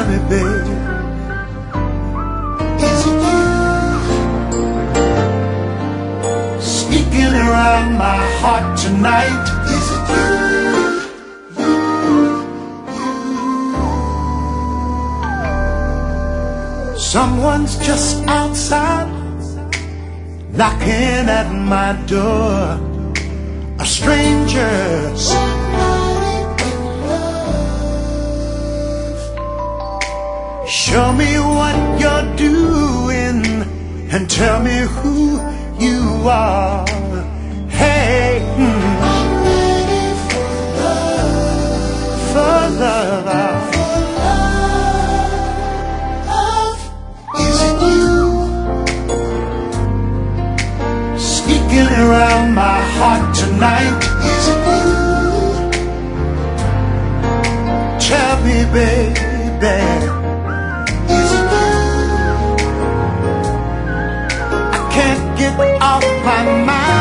me, baby, is it you? Sneaking around my heart tonight, is it you? Someone's just outside, knocking at my door. A stranger. Show me what you're doing and tell me who you are. Hey, I'm ready for love. For love. Is it you? Sneaking around my heart tonight. Is it you? Tell me, baby. Get off my mind.